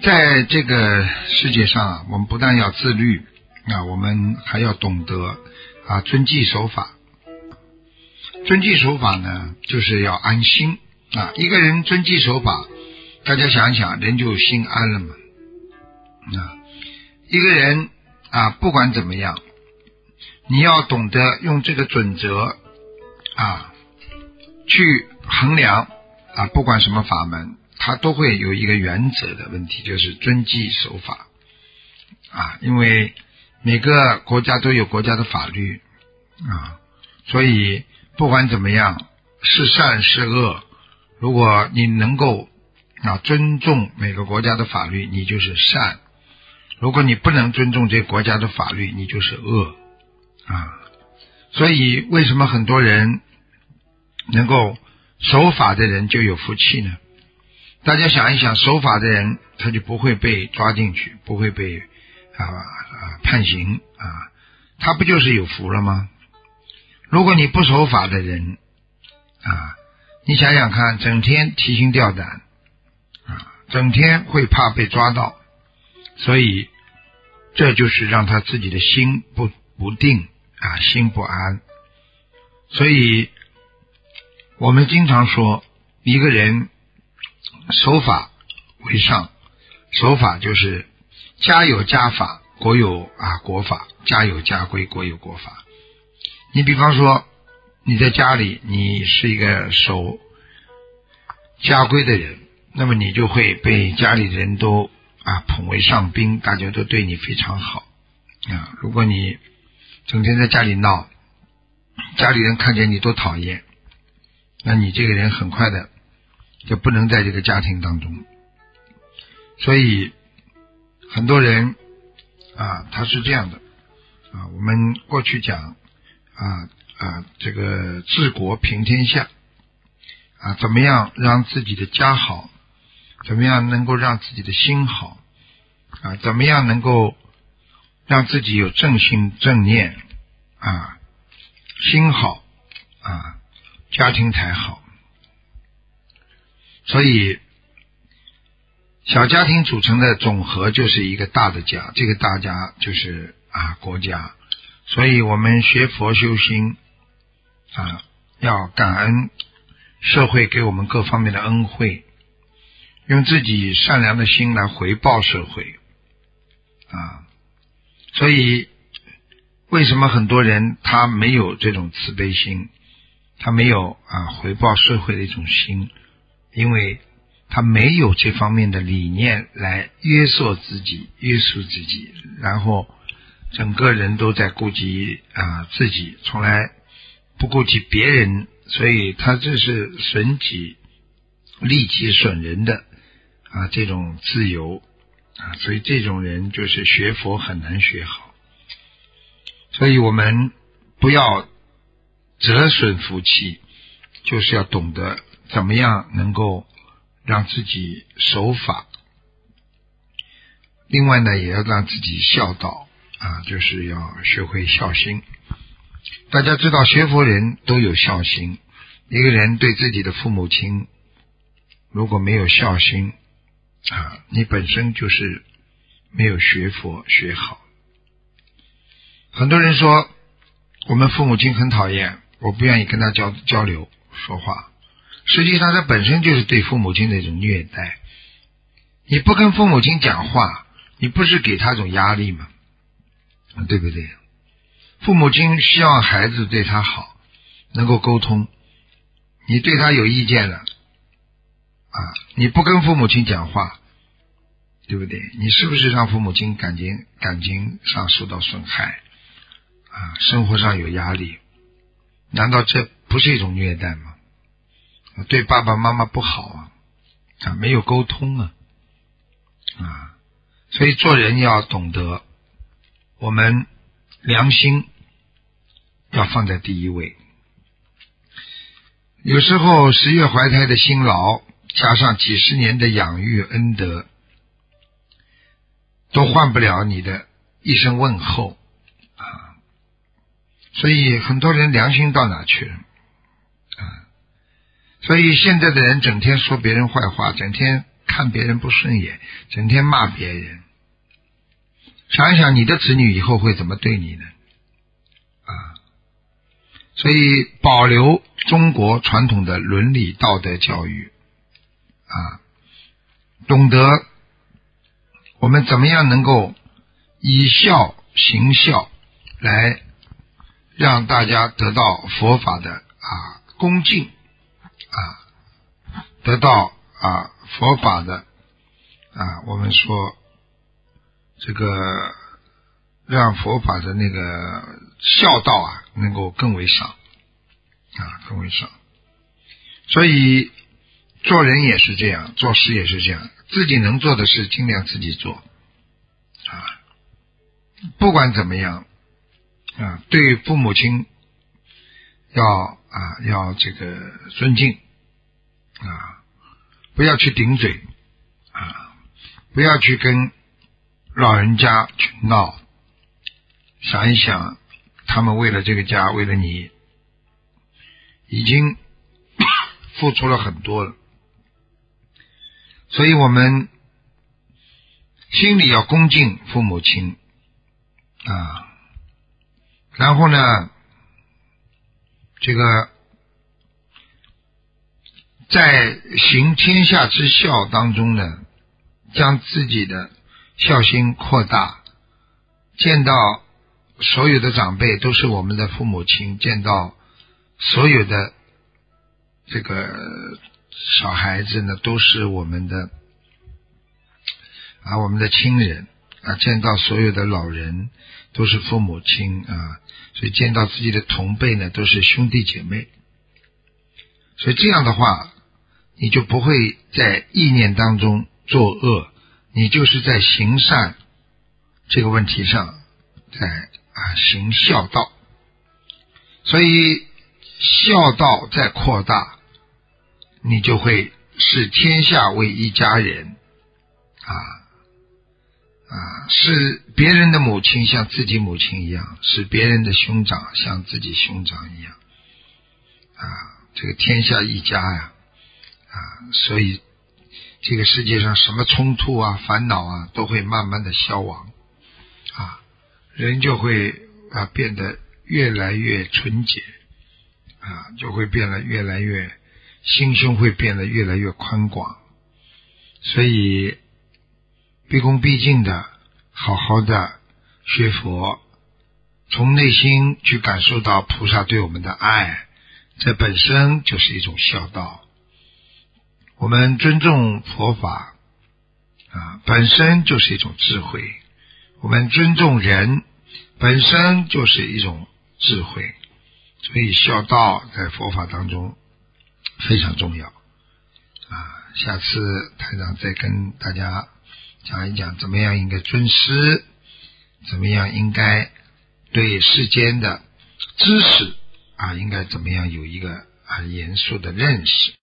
在这个世界上啊，我们不但要自律啊，我们还要懂得啊遵纪守法。遵纪守法呢，就是要安心啊。一个人遵纪守法，大家想一想，人就心安了嘛。啊，一个人啊，不管怎么样，你要懂得用这个准则啊去衡量啊，不管什么法门，它都会有一个原则的问题，就是遵纪守法啊。因为每个国家都有国家的法律啊，所以不管怎么样，是善是恶，如果你能够啊尊重每个国家的法律，你就是善；如果你不能尊重这个国家的法律，你就是恶啊。所以为什么很多人能够守法的人就有福气呢？大家想一想，守法的人他就不会被抓进去，不会被判刑啊，他不就是有福了吗？如果你不守法的人啊，你想想看，整天提心吊胆啊，整天会怕被抓到，所以这就是让他自己的心不定啊，心不安。所以我们经常说，一个人守法为上，守法就是家有家法，国有国法，家有家规，国有国法。你比方说你在家里，你是一个守家规的人，那么你就会被家里的人都捧为上宾，大家都对你非常好啊。如果你整天在家里闹，家里人看见你都讨厌，那你这个人很快的就不能在这个家庭当中。所以很多人他是这样的我们过去讲这个治国平天下怎么样让自己的家好，怎么样能够让自己的心好怎么样能够让自己有正心正念心好家庭才好。所以小家庭组成的总和就是一个大的家，这个大家就是国家。所以我们学佛修心要感恩社会给我们各方面的恩惠，用自己善良的心来回报社会所以为什么很多人他没有这种慈悲心，他没有回报社会的一种心，因为他没有这方面的理念来约束自己，然后整个人都在顾及自己，从来不顾及别人，所以他这是损己利己损人的这种自由所以这种人就是学佛很难学好。所以我们不要折损福气，就是要懂得怎么样能够让自己守法，另外呢也要让自己孝道就是要学会孝心。大家知道学佛人都有孝心，一个人对自己的父母亲如果没有孝心你本身就是没有学佛学好。很多人说我们父母亲很讨厌，我不愿意跟他交流说话，实际上他本身就是对父母亲的一种虐待。你不跟父母亲讲话，你不是给他一种压力吗？对不对？父母亲希望孩子对他好，能够沟通，你对他有意见了你不跟父母亲讲话，对不对？你是不是让父母亲感情上受到损害生活上有压力？难道这不是一种虐待吗？对爸爸妈妈不好没有沟通所以做人要懂得，我们良心要放在第一位。有时候10月怀胎的辛劳，加上几十年的养育恩德，都换不了你的一声问候所以很多人良心到哪去了所以现在的人整天说别人坏话，整天看别人不顺眼，整天骂别人，想一想你的子女以后会怎么对你呢？所以保留中国传统的伦理道德教育懂得我们怎么样能够以孝行孝，来让大家得到佛法的恭敬得到佛法的我们说这个让佛法的那个孝道能够更为上更为上。所以做人也是这样，做事也是这样，自己能做的事尽量自己做不管怎么样对父母亲要这个尊敬不要去顶嘴不要去跟老人家去闹，想一想他们为了这个家，为了你已经付出了很多了，所以我们心里要恭敬父母亲然后呢这个在行天下之孝当中呢，将自己的孝心扩大，见到所有的长辈都是我们的父母亲，见到所有的这个小孩子呢都是我们的我们的亲人见到所有的老人都是父母亲所以见到自己的同辈呢都是兄弟姐妹。所以这样的话你就不会在意念当中作恶，你就是在行善这个问题上在行孝道。所以孝道在扩大，你就会视天下为一家人是别人的母亲像自己母亲一样，是别人的兄长像自己兄长一样这个天下一家所以这个世界上什么冲突烦恼都会慢慢的消亡人就会变得越来越纯洁就会变得越来越心胸会变得越来越宽广。所以毕恭毕敬的好好的学佛，从内心去感受到菩萨对我们的爱，这本身就是一种孝道。我们尊重佛法本身就是一种智慧，我们尊重人本身就是一种智慧。所以孝道在佛法当中非常重要下次台长再跟大家讲一讲怎么样应该尊师，怎么样应该对世间的知识应该怎么样有一个严肃的认识。